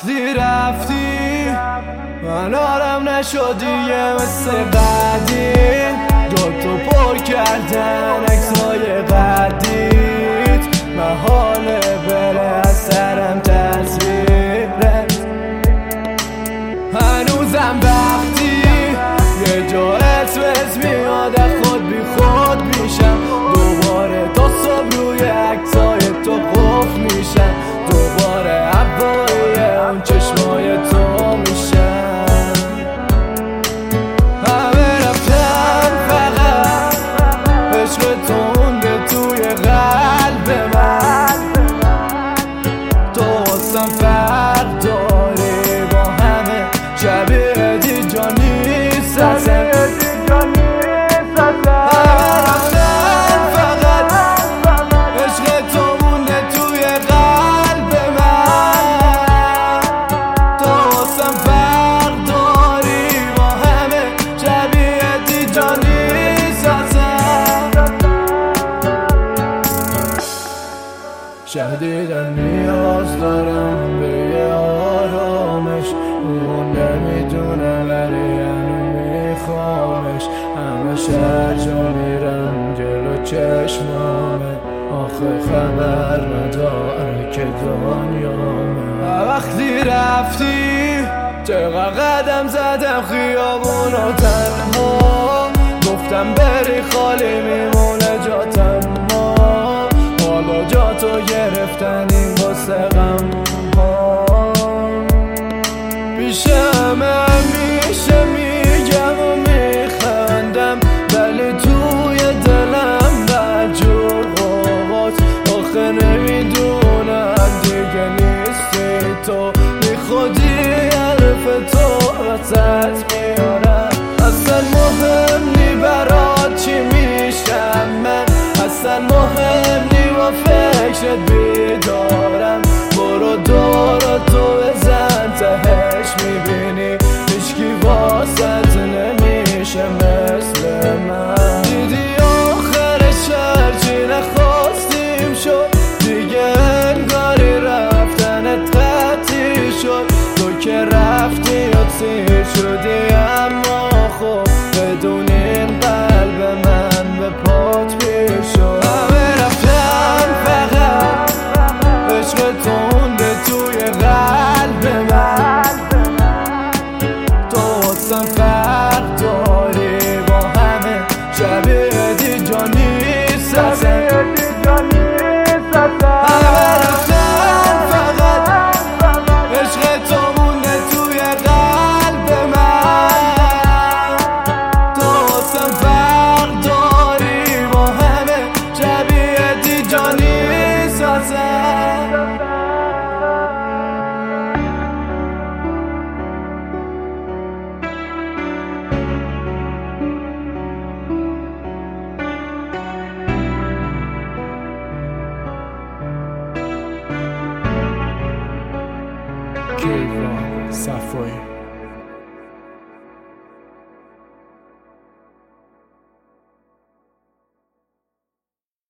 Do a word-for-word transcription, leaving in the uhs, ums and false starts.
وقتی رفتی من آرام نشد دیگه مثل بعدی، دوتو پر کردن عکسای قدیت، محاله بره از سرم تصویرت. هنوزم وقتی یه جا اسمت میاد از خود بی خود میشم، دوباره تا صبح روی عکسای تو قفل میشم، دوباره عبای اون چشمای تو میشم. همه رفتن فقط عشق تو مونده توی قلب من، تو واسم فرق داری با همه شبیه دیجا نیست اصلا. شدیدن نیاز دارم به یه آرامش، اون نمیدونه ولی هنو میخوامش، همه شهر جا میرم جلو چشمامه، آخه خبر نداره که دنیامه. وقتی رفتی چقدر قدم زدم خیابونو تنها، گفتم بری خالی میمونه جاتم، حالا جا تو گرفتن این واسه غم ها. پیش همه میشه میگم و میخندم، ولی توی دلم بدجور قوات، آخه نمیدونم دیگه نیستی تو، بی خودی حرف تو وسط میارم. اصلا مهم نی برات چی میشم من، اصلا مهم نی با فکرت بیدارم، برو دورا تو بزن تهش میبینی هیچکی واسط نمیشه مثل من. دیدی آخرش هرچی نخواستیم شد دیگه، انگاری رفتنت قطعی شد، تو که رفتی و سیر شدی، اما خب بدون این قلب من به پات پیر شد. همه رفتن فقط عشق تو مونده توی قلب من، تو واسم فرق داری با همه شبیه دیجا نیست اصلا. همه رفتن فقط عشق تو مونده توی قلب من، تو واسم فرق داری با همه شبیه دیجا نیست اصلا. کیوان صفایی